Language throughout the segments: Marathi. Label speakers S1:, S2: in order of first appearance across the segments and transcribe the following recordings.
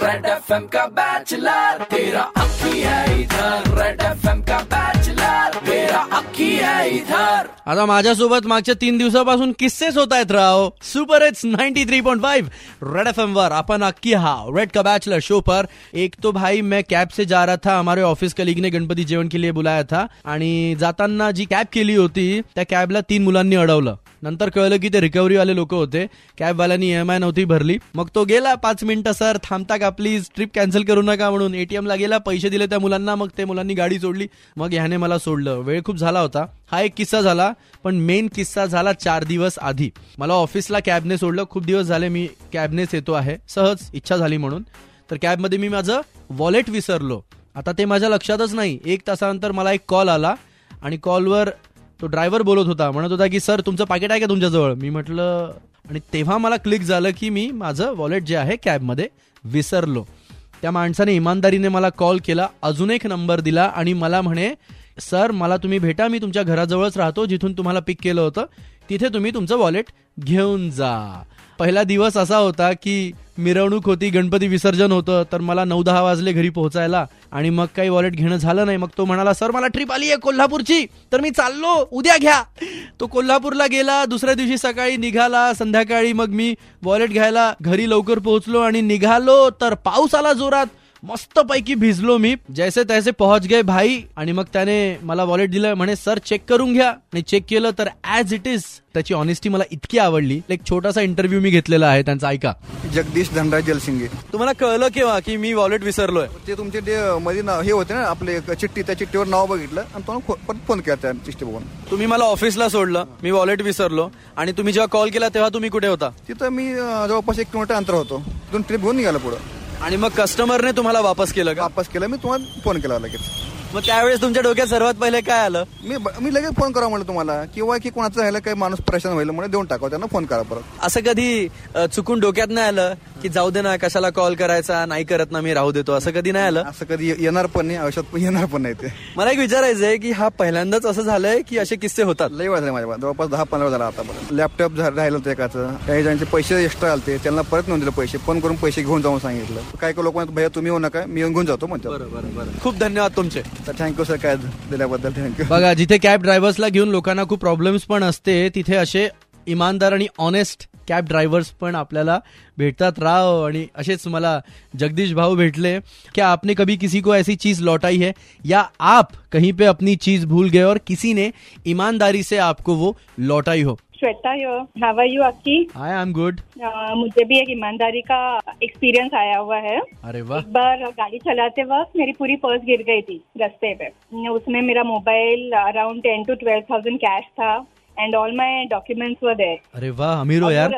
S1: रेड एफएम का बैचलर, तेरा अक्की है इधर, रेड एफएम का बैचलर, तेरा अक्की है इधर.
S2: आता माझ्यासोबत मागच्या 3 दिवसापासून किस्सेच होत आहेत राव. सुपर हिट्स 93.5 रेड एफएम वर अपन अक्की हाउ रेड का बैचलर शो पर. एक तो भाई मैं कैब से जा रहा था, हमारे ऑफिस कलीग ने गणपती जेवण के लिए बुलाया था आणि जाताना जी कॅब केली होती त्या कॅबला 3 मुलांनी अडवलं. नंतर कळलं की ते रिकव्हरी वाले लोक होते. कॅबवाल्यांनी EMI नव्हती भरली. मग तो गेला 5 मिनिटं, सर थांबता का प्लीज, ट्रिप कॅन्सल करू नका म्हणून. ATMला गेला, पैसे दिले त्या मुलांना, मग ते मुलांनी गाडी सोडली. मग ह्याने मला सोडलं. वेळ खूप झाला होता. हा एक किस्सा झाला, पण मेन किस्सा झाला 4 दिवस आधी. मला ऑफिसला कॅबने सोडलं. खूप दिवस झाले मी कॅबनेच येतो आहे, सहज इच्छा झाली म्हणून. तर कॅबमध्ये मी माझं वॉलेट विसरलो. आता ते माझ्या लक्षातच नाही. 1 तासानंतर मला एक कॉल आला आणि कॉलवर तो ड्रायव्हर बोलत होता, म्हणत होता की सर तुमचं पाकिट आहे का तुमच्याजवळ. मी म्हटलं, आणि तेव्हा मला क्लिक झालं की मी माझं वॉलेट जे आहे कॅबमध्ये विसरलो. त्या माणसाने इमानदारीने मला कॉल केला, अजून एक नंबर दिला आणि मला म्हणे सर मला तुम्ही भेटा, मी तुमच्या घराजवळच राहतो, जिथून तुम्हाला पिक केलं होतं तिथे तुम्ही तुमचं वॉलेट घेऊन जा. पहिला दिवस असा होता की मिरवणूक होती, गणपती विसर्जन होतं, तर मला 9-10 वाजले घरी पोहोचायला आणि मग काही वॉलेट घेणं झालं नाही. मग तो म्हणाला सर मला ट्रिप आली आहे कोल्हापूरची, तर मी चाललो, उद्या घ्या. तो कोल्हापूरला गेला. दुसऱ्या दिवशी सकाळी निघाला. संध्याकाळी मग मी वॉलेट घ्यायला घरी लवकर पोहोचलो आणि निघालो तर पाऊस आला जोरात. मस्त पैकी भिजलो मी. जैसे तैसे पहुंच गए भाई. आणि मग त्याने मला वॉलेट दिलं, म्हणे सर चेक करून घ्या. आणि चेक केलं तर ॲज इट इज. त्याची ऑनेस्टी मला इतकी आवडली. एक छोटासा इंटरव्ह्यू मी घेतलेला आहे त्यांचा, ऐका.
S3: जगदीश धनराज जलसिंगे.
S2: तुम्हाला कळलं केव्हा की मी वॉलेट विसरलोय?
S3: ते तुमचे मध्ये हे होते ना आपले चिठ्ठी, त्या चिठ्ठीवर नाव बघितलं आणि तुम्हाला फोन केला त्या चिठ्ठी बघून.
S2: तुम्ही मला ऑफिसला सोडलं, मी वॉलेट विसरलो आणि तुम्ही जेव्हा कॉल केला तेव्हा तुम्ही कुठे होता?
S3: तिथं मी जवळपास 1 किलोमीटर अंतर होतो. तिथून ट्रिप घेऊन निघाला पुढं.
S2: आणि मग कस्टमरने तुम्हाला वापस केलं का?
S3: वापस केलं. मी तुम्हाला फोन केला लगेच.
S2: मग त्यावेळेस तुमच्या डोक्यात सर्वात पहिले काय आलं?
S3: मी लगेच फोन करा म्हणलं तुम्हाला, किंवा की कोणाचं राहिलं काही माणूस परेशान व्हायला म्हणून देऊन टाकावं, त्यांना फोन करा परत.
S2: असं कधी चुकून डोक्यात नाही आलं की जाऊ दे ना, कशाला कॉल करायचा, नाही करत ना मी, राहू देतो, असं कधी नाही आलं?
S3: असं कधी येणार पण नाही, आयुष्यात येणार पण नाही. ते
S2: मला एक विचारायचंय की हा पहिल्यांदाच असं झालंय की असे किस्से होतात?
S3: लई वेळ झाले माझ्या, जवळपास 10-15 झाला आतापर्यंत. लॅपटॉप राहिलं होतं एकाचं, काही जणांचे पैसे एक्स्ट्रा आलते, त्यांना परत नेऊन दिले पैसे, फोन करून पैसे घेऊन जाऊन सांगितलं. काही लोकांना भैया तुम्ही येऊ नका, मी घेऊन जातो म्हणतो.
S2: बरोबर. खूप धन्यवाद तुमचे.
S3: तर थँक्यू सर, काय दिल्याबद्दल थँक्यू.
S2: बघा, जिथे कॅब ड्रायव्हर्सला घेऊन लोकांना खूप प्रॉब्लेम्स पण असते, तिथे असे इमानदार आणि ऑनेस्ट कॅब ड्रायव्हर्स पण आपल्याला भेटतात राव. आणि असेच मला जगदीश भाऊ भेटले. क्या आपने कभी किसी को ऐसी चीज लौटाई है, या आप कहीं पे अपनी चीज भूल गए और किसी ने ईमानदारी से आपको वो लौटाई हो?
S4: Shweta yo, how are you Akki?
S2: I am good.
S4: मुझे भी एक ईमानदारी का एक्सपीरियंस आया हुआ है.
S2: अरे वाह.
S4: एक बार गाड़ी चलाते वक्त मेरी पूरी पर्स गिर गई थी रास्ते पे. उसमें मेरा मोबाइल, अराउंड 10 to 12,000 कैश था and all my documents were there.
S2: अरे वाह, अमीर हो यार.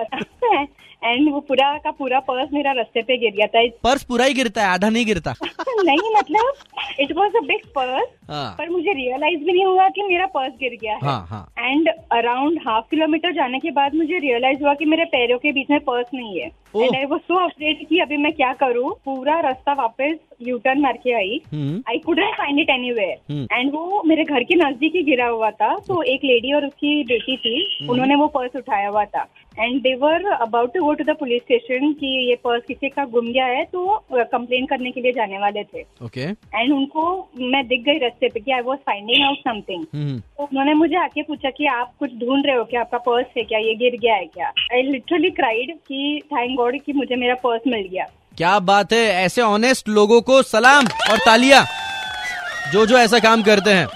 S4: एंड वो पूरा का पूरा पर्स मेरा रास्ते पे गिर गया था.
S2: पर्स पूरा ही गिरता है, आधा नहीं गिरता?
S4: नहीं, मतलब it was a big purse, पर मुझे रियलाइज भी नहीं हुआ कि मेरा पर्स गिर गया है. एंड अराउंड 1/2 किलोमीटर जाने के बाद मुझे रियलाइज हुआ कि मेरे पैरों के बीच में पर्स नहीं है. And I was so afraid कि अभी मैं क्या करूँ. पूरा रास्ता वापस यू टर्न मार के आई. I couldn't find it anywhere. And वो मेरे घर के नजदीक ही गिरा हुआ था. तो एक लेडी और उसकी बेटी थी, उन्होंने वो पर्स उठाया हुआ था. And they were about to go to the police station कि ये पर्स किसी का गुम गया है, तो कंप्लेन करने के लिए जाने वाले थे.
S2: ओके.
S4: एंड उनको मैं दिख गई रास्ते पे कि I was finding out something. तो उन्होंने मुझे आके पूछा कि आप कुछ ढूंढ रहे हो क्या, आपका पर्स है क्या, ये गिर गया है क्या. आई लिटरली क्राइड कि थैंक गॉड कि मुझे मेरा पर्स मिल गया.
S2: क्या बात है. ऐसे ऑनेस्ट लोगों को सलाम और तालियां, जो ऐसा काम करते हैं.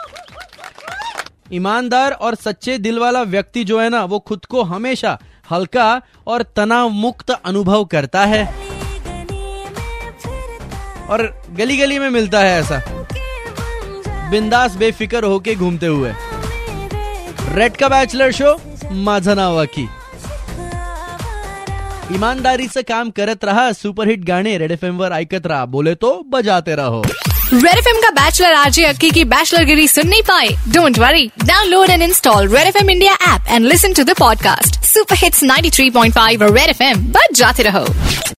S2: ईमानदार और सच्चे दिल वाला व्यक्ति जो है ना, वो खुद को हमेशा हल्का और तनाव मुक्त अनुभव करता है. और गली गली में मिलता है ऐसा, बिंदास बेफिक्र होके घूमते हुए. रेड का बैचलर शो, माझं नाव अक्की. ईमानदारीचं काम करत रहा. सुपरहिट गाणे रेड एफएम वर ऐकत रहा. बोले तो बजाते रहो.
S5: रेड एफएम का बैचलर आरजे अक्की की बैचलरगिरी सुन नहीं पाए? Don't worry, download and install red FM India app and listen to the podcast. Super hits 93.5 red FM, बजाते रहो.